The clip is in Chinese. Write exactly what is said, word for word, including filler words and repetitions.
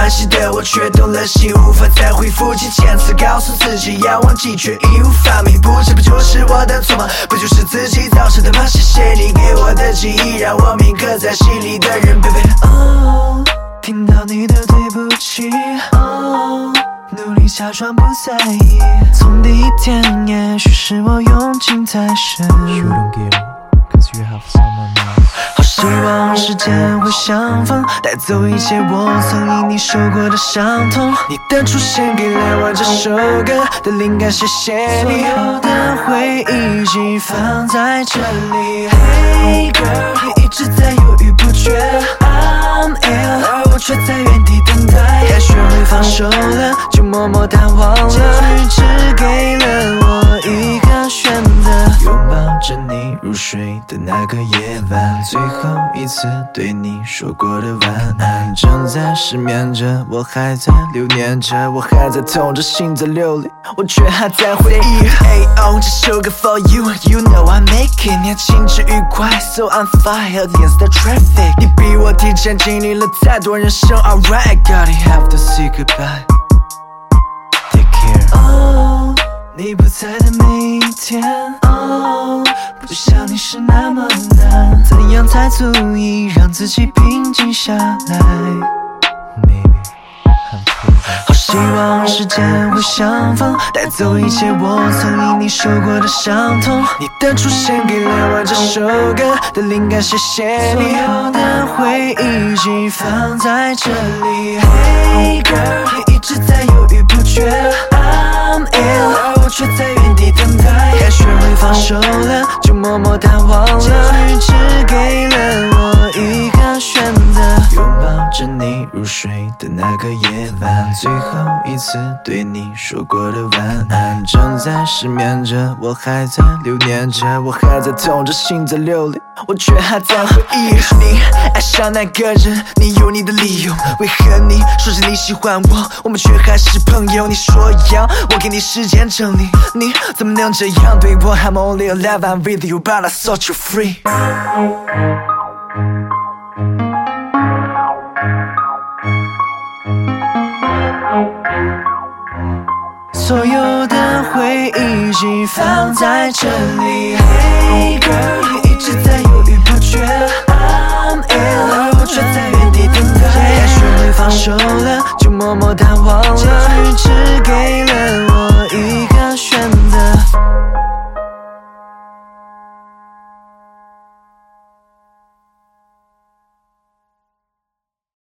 关系的我却动了心，无法再恢复几千次告诉自己要忘记，却义无反顾。不这不就是我的错吗？不就是自己造成的吗？谢谢你给我的记忆，让我铭刻在心里的人 baby。 哦，听到你的对不起，哦，努力假装不在意。从第一天，也许是我用情太深。 You don't get it, cause you have someone else。 好希望时间会相逢，带走一切我曾因你受过的伤痛。你的出现给了我这首歌的灵感，谢谢你。所有的回忆寄放在这里。Hey girl， 你一直在犹豫不决 I'm ill， 而我却在原地等待。该学会放手了，就默默淡忘了。结局只给了我一个选择，拥抱着你入睡的那个夜晚，最后一次对你说过的晚安。正在失眠着，我还在留念着，我还在痛着，心在流泪，我却还在回忆。Hey oh， 这首歌 for you，You know I make it， 你情之愉快 ，So I'm fire against the traffic。你比我提前经历了太多人生 ，Alright，gotta have to say goodbye。Take care。Oh， 你不在的每一天，哦，不像你是那么难，怎样才足以让自己平静下来 Maybe I'm crazy。 好希望时间会相逢，带走一切我曾因你受过的伤痛。你的出现给了我这首歌的灵感，谢谢你。所有的回忆寄放在这里。Hey girl， 你一直在犹豫不决 I'm ill， 而我却在原地等待。该学会放手了，就默默淡忘了。结局只给了我一个选择，拥抱着你入睡的那个夜晚，最后一次对你说过的晚安。正在失眠着，我还在留念着，我还在痛着，心在流泪，我却还在回忆。你爱上那个人，你有你的理由，为何你说着你喜欢我，我们却还是朋友？你说要我给你时间整理，你怎么能这样对我？ I'm only alive, I'm with you, but I set you free。 所有的回忆寄放在这里。Hey girl， 你一直在犹豫不决 I'm ill， 而我却在原地等待。该学会放手了，就默默淡忘了。结局只给了